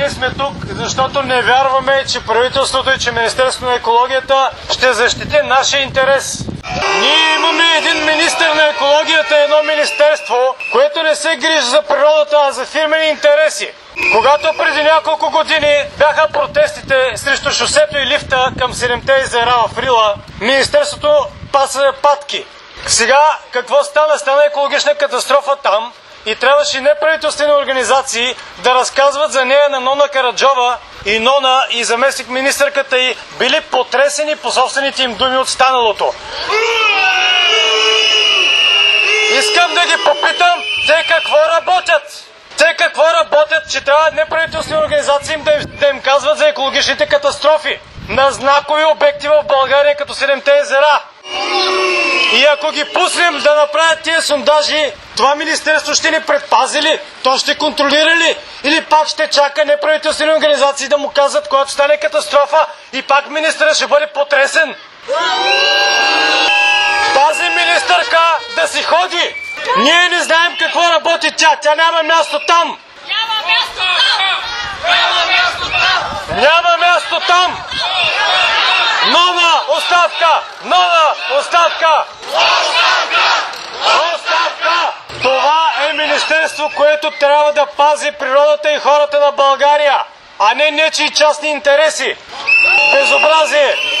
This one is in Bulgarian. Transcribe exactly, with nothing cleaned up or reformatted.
ние сме тук, защото не вярваме, че правителството и че Министерството на екологията ще защити нашия интерес. Ние имаме един министър на екологията, едно министерство, което не се грижи за природата, а за фирмени интереси. Когато преди няколко години бяха протестите срещу шосето и лифта към седемте езера в Рила, Министерството паса патки. Сега какво стана? Стана екологична катастрофа там и трябваше неправителствени организации да разказват за нея на Нона Караджова и Нона и заместник министърката й били потресени по собствените им думи от станалото. Искам да ги попитам, те какво работят? Те какво работят, че трябва неправителствени организации да им, да им казват за екологичните катастрофи на знакови обекти в България, като седемте езера? И ако ги пуснем да направят тия сондажи, това министерство ще ни предпази ли? То ще контролира ли? Или пак ще чака неправителствени организации да му казват, когато стане катастрофа и пак министърът ще бъде потресен? Тази министърка да си ходи! Ние не знаем какво работи тя. Тя няма място там. Няма място там! Няма място там! Няма място там! Нона, оставка! Нона, оставка! Оставка! Оставка! Това е министерство, което трябва да пази природата и хората на България, а не нечии частни интереси. Безобразие!